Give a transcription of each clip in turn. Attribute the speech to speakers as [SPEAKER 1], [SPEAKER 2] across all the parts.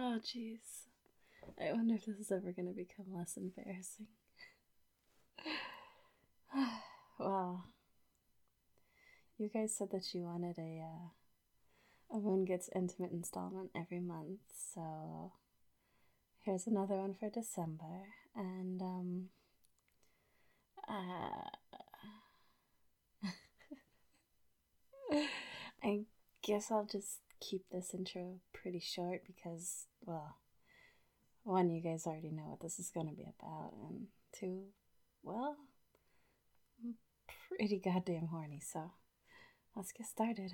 [SPEAKER 1] Oh, jeez. I wonder if this is ever going to become less embarrassing. Well, you guys said that you wanted a Moon Gets Intimate installment every month, so here's another one for December. And, I guess I'll just keep this intro pretty short because, well, one, you guys already know what this is going to be about, and two, well, I'm pretty goddamn horny, so let's get started.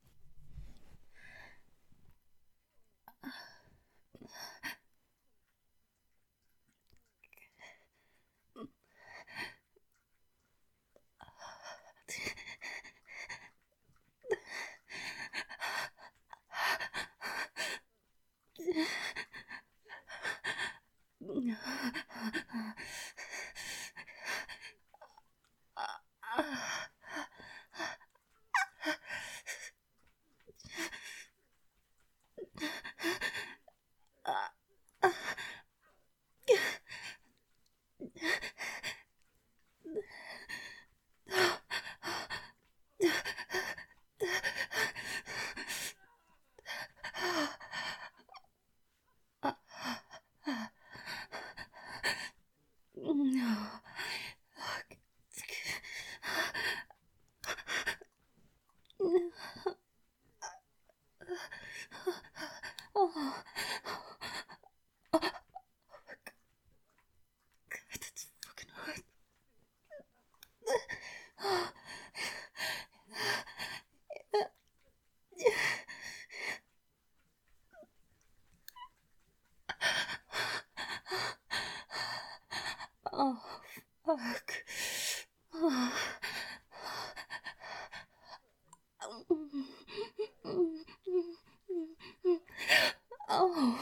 [SPEAKER 1] Oh, fuck. Oh. Oh.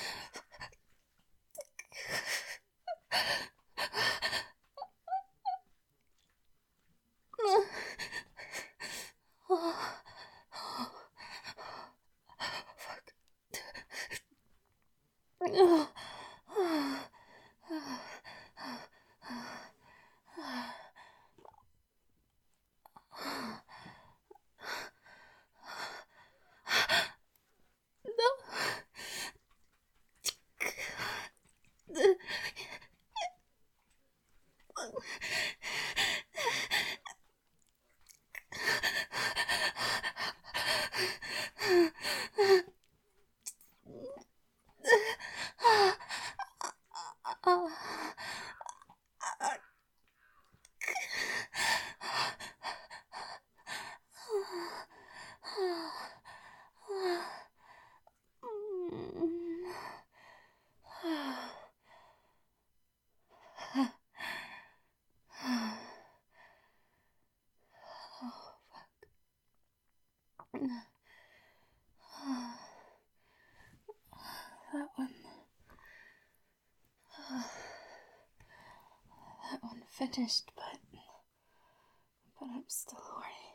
[SPEAKER 1] That one finished, but I'm still horny.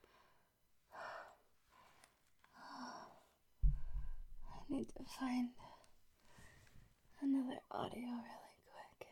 [SPEAKER 1] I need to find another audio really quick.